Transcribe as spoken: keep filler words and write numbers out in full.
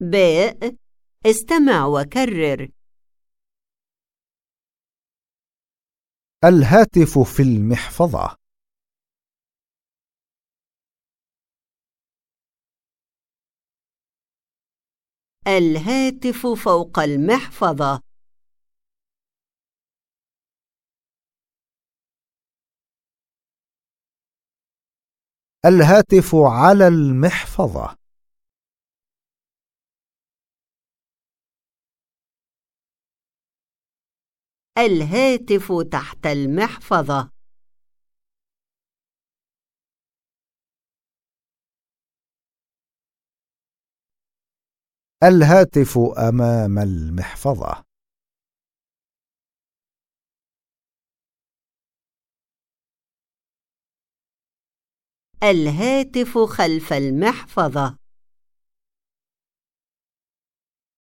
ب. استمع وكرر. الهاتف في المحفظة. الهاتف فوق المحفظة. الهاتف على المحفظة. الهاتف تحت المحفظة. الهاتف أمام المحفظة. الهاتف خلف المحفظة.